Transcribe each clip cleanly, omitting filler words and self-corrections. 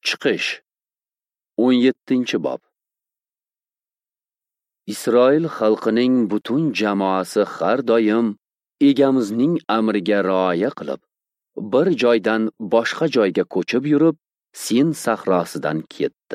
Chiqish 17-bob. Isroil xalqining butun jamoasi har doim egamizning amriga rioya qilib, bir joydan boshqa joyga ko'chib yurib, Sin sahrosidan ketdi.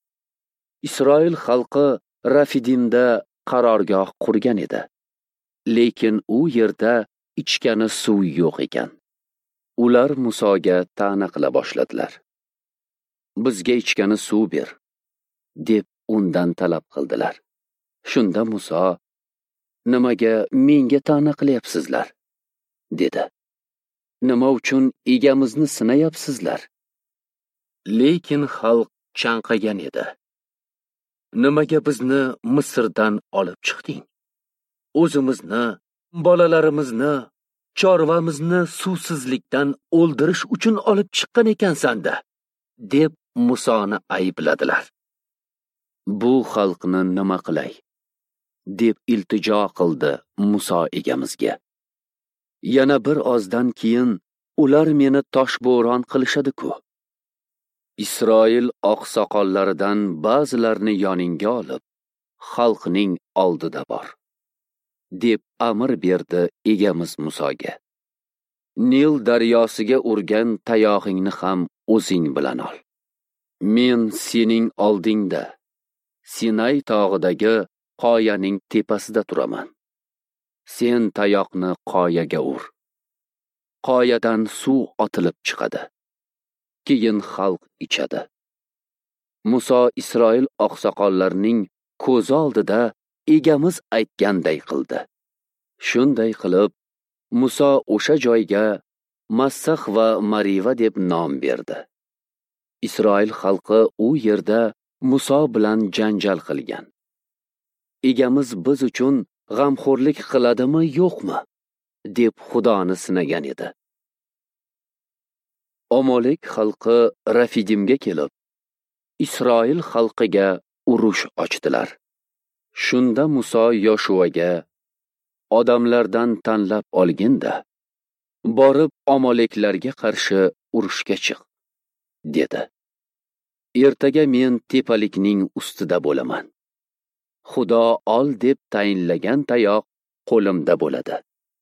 Isroil xalqi Rafidimda qarorgoh qurgan edi. Lekin u yerda ichgani suv yo'q ekan. Ular Musoga ta'na qila boshladilar. Bizga ichgani suv ber, deb undan talab qildilar. Shunda Muso, nimaga menga ta'na qilyapsizlar? dedi. Nima uchun egamizni sinayapsizlar? Lekin xalq chanqagan edi. Nimaga bizni Misrdan olib chiqding? O'zimizni, bolalarimizni, chorvamizni suvsizlikdan o'ldirish uchun olib chiqqan ekansan-da, deb Musoni aybladilar. Bu xalqni nima qilay? deb iltijo qildi Muso egamizga. Yana bir ozdan keyin ular meni toshbo'ron qilishadi-ku. Isroil oqsoqollaridan ba'zilarini yoningga olib, xalqning oldida bor, deb amr berdi egamiz Musoga. Nil daryosiga urgan tayog'ingni ham o'zing bilan ol. Men sening oldingda, Sinay tog'idagi qoyaning tepasida turaman. Sen tayoqni qoyaga ur. Qoyadan suv otilib chiqadi. Keyin xalq ichadi. Muso Isroil oqsoqollarining ko'zi oldida egamiz aytganday qildi. Shunday qilib, Muso o'sha joyga Massax va Mariva deb nom berdi. Isroil xalqi u yerda Muso bilan janjal qilgan. Egamiz biz uchun g'amxo'rlik qiladimi, yo'qmi, deb Xudoni sinagan edi. Amalek xalqi Rafidimga kelib, Isroil xalqiga urush ochdilar. Shunda Muso Yoshuaga, odamlardan tanlab olginda, borib Amaleklarga qarshi urushga chiq, dedi. Ertaga men tepalikning ustida bo'laman. Xudo ol deb tayinlagan tayoq qo'limda bo'ladi.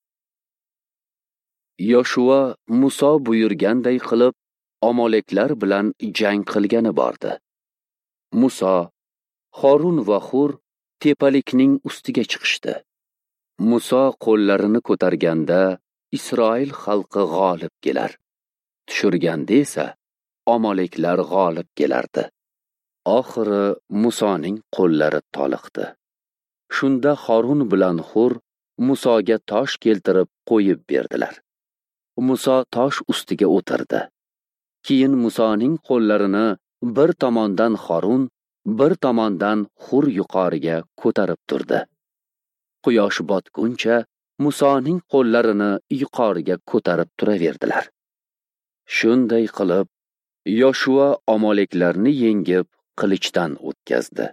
Yoshua Muso buyurganday qilib, Amaleklar bilan jang qilgani bordi. Muso, Harun va Hur tepalikning ustiga chiqishdi. Muso qo'llarini ko'targanda Isroil xalqi g'olib kelar. Tushirganda esa Amaleklar g'olib kelardi. Oxiri Musoning qo'llari toliqdi. Shunda Harun bilan Hur Musoga tosh keltirib qo'yib berdilar. Muso tosh ustiga o'tirdi. Keyin Musoning qo'llarini bir tomondan Harun, bir tomondan Hur yuqoriga ko'tarib turdi. Quyosh botguncha Musoning qo'llarini yuqoriga ko'tarib turaverdilar. Shunday qilib, Yoshua Amaleklarni yengib qilichdan o'tkazdi.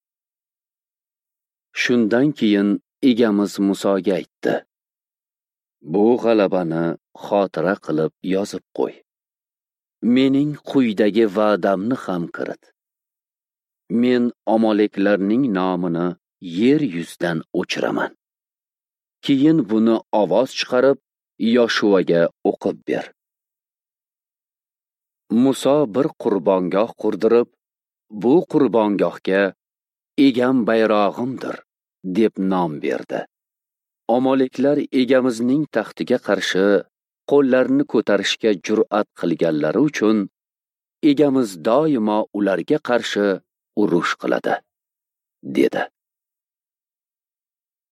Shundan keyin egamiz Musoga aytdi: Bu g'alabani xotira qilib yozib qo'y. Mening quyidagi va'damni ham kirit. Men Amaleklarning nomini yer yuzidan o'chiraman. Keyin buni ovoz chiqarib Yoshuaga o'qib ber. Muso bir qurbongoh qurdirib, bu qurbongohga egam bayrog'imdir deb nom berdi. Amaleklar egamizning taxtiga qarshi qo'llarini ko'tarishga jur'at qilganlari uchun egamiz doimo ularga qarshi urush qiladi, dedi.